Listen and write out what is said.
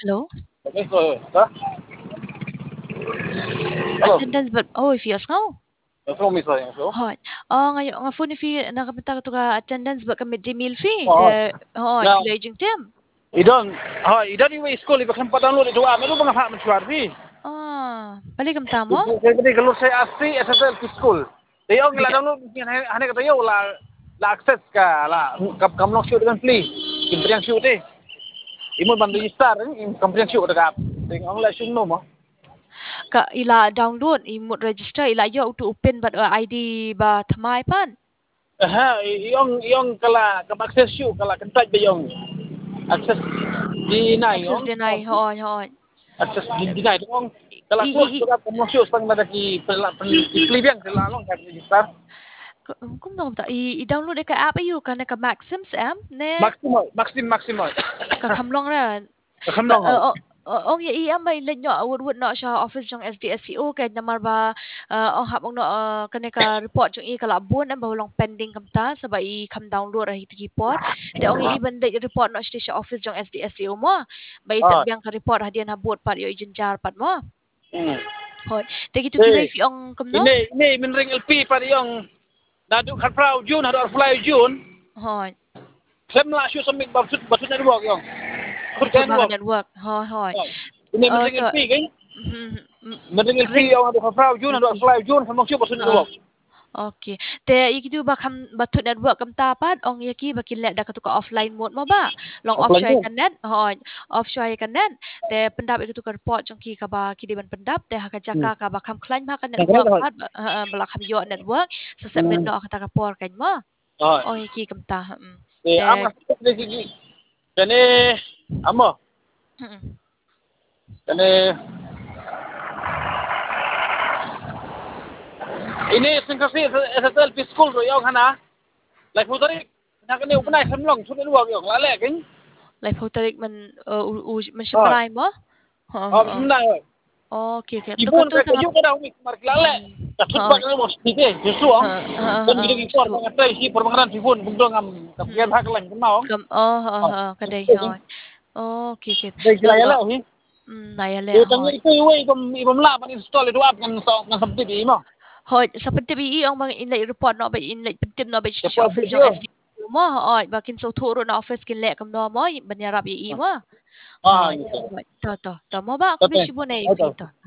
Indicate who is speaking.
Speaker 1: Hello?
Speaker 2: Okay, so, tá? Hello.
Speaker 1: Attendance but if yes no.
Speaker 2: From me saying so.
Speaker 1: Hot. Ngayon nga phone fee nakapita ka to attendance ba kami Gmail fee.
Speaker 2: Oh,
Speaker 1: The
Speaker 2: now,
Speaker 1: legend tem.
Speaker 2: idan yung school iba kan padownload ito meron mga ha machuarbi.
Speaker 1: Paligam tamo?
Speaker 2: Jadi kalau saya asli SSL ke school. Dia orang la
Speaker 1: Bika.
Speaker 2: download hanya kata yo la access ka la kam nok shoot dengan free. Kimpriang shoot eh. Imon ban register kimpriang shoot dekat. Tengok orang la shoot no mo.
Speaker 1: Ka ila download imut register ila yo to open but ID ba thamai pan.
Speaker 2: Yung kala kam access shoot kala kan type yung access di na
Speaker 1: Access
Speaker 2: yung
Speaker 1: deny hon.
Speaker 2: akses di na dong kalau
Speaker 1: I
Speaker 2: close
Speaker 1: i
Speaker 2: sudah promosi pang madaki pelibiang lang kan register
Speaker 1: kung no ta i-download ka app ayu ka ka Maxims am ne
Speaker 2: maksimal
Speaker 1: ka kamlong ra. Ba
Speaker 2: kamlong ho
Speaker 1: ong ya iya may lenyo awud na siya office jong SDSCO kay namar ba hapong no ka report jong i kalabon ang bahulong pending kamta sabay i kam download ra hiti report te ong iban de report no siya office jong SDSCO mo bay sa biyang ka report hadian habot par yo ijenjar pat mo hot te gitu kilay fi ong kamno
Speaker 2: ini menring LP pada yang nadu kharprau Jun nadu fly Jun
Speaker 1: hot
Speaker 2: saya melasyu semik basut network yang
Speaker 1: basud mga network hot
Speaker 2: ini menring
Speaker 1: to
Speaker 2: LP kan menring LP yang nadu kharprau Jun nadu fly Jun kamu siapa basut network
Speaker 1: Okay. Te ikitu ba kam batut network kam tapat ong yaki ba kinlet da katuka offline mode mo ba? Long off
Speaker 2: offline
Speaker 1: shoy
Speaker 2: tu
Speaker 1: kanet. Off shoy kanet. Te pendap itu tukar report jong ki ka ba kidiban pendap te haka jaka ka ba kam klaim ha ka network pat bala kam yo network sa sep no kata ka por kan mo. Ong yaki kam ta. Te
Speaker 2: amas dari segi kene amo kene ini singkasi SSL school ro yang hana lai putari nak ni upnai samlong sudah dua yang lale kan
Speaker 1: lai photarik man man syambrai mo.
Speaker 2: sebenarnya
Speaker 1: Okay.
Speaker 2: ibun
Speaker 1: Tukato
Speaker 2: ka
Speaker 1: sa
Speaker 2: kayu kada umi mar lale takut bag na mo sike jesu ang dan gidi impor mga tay si permangan ibun bugdo ngam kapian hak lang kumaw
Speaker 1: kaday okay.
Speaker 2: dai kilaya la hi
Speaker 1: Nayale
Speaker 2: yo tangi itu iwe ibam la pan install itu app ng sabti di mo
Speaker 1: sa pagtabi ang mga inlay report no ba inlay pagtim no ba
Speaker 2: Dapat
Speaker 1: siya office yung
Speaker 2: video.
Speaker 1: SD mo bakin sa turo na office kinle kam no mo banyarap i mo
Speaker 2: Gitu.
Speaker 1: to mo ba ko bisyo mo na i